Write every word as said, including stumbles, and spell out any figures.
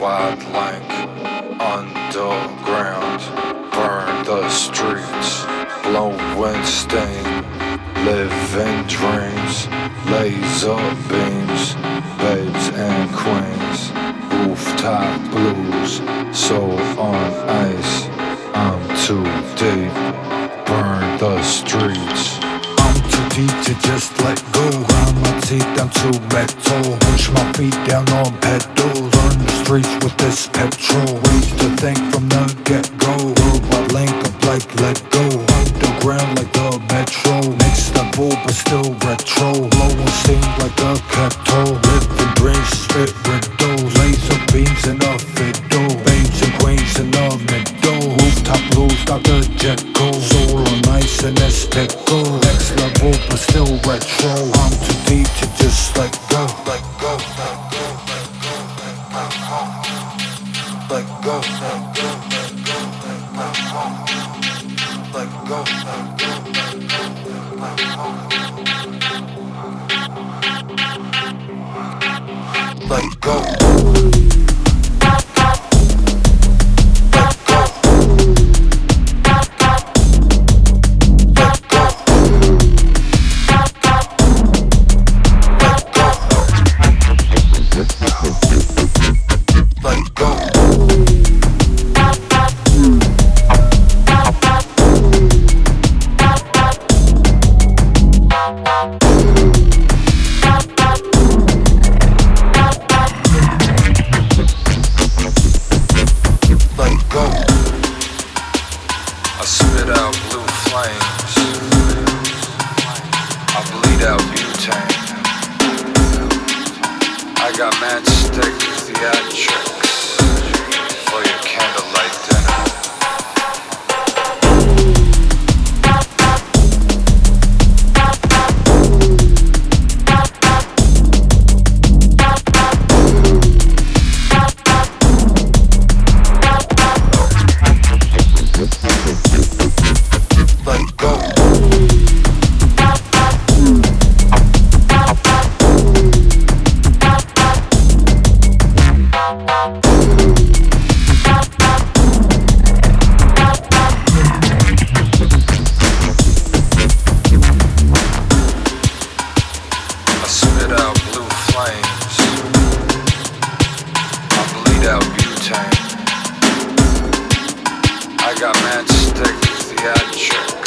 wide length, underground, burn the streets, blowing steam, living dreams, laser beams, babes and queens, rooftop blues, soul on ice, I'm too deep, burn the streets. I'm too deep to just let go. Grind my teeth down to metal. Push my feet down on pedals. Burn the streets with this petrol. Ways to think from the get-go. Worldwide link up like let go. Underground like the metro. Mixed up old but still retro. Blowing steam like a kettle. Living dreams, spit riddles. Laser beams and a fiddle. Babes and queens in the middle. Rooftop blues, Doctor Jekyll. Soul on ice and it's pickle. Next level but still retro. I'm too deep to just let go. Let go, let go, let go, let go, let go, let go, let go, let go, let go. I spit out blue flames, I bleed out butane, I got matchstick theatrics for your candlelight dinner. Let go. I spit out blue flames, I bleed out butane, I got matchstick theatrics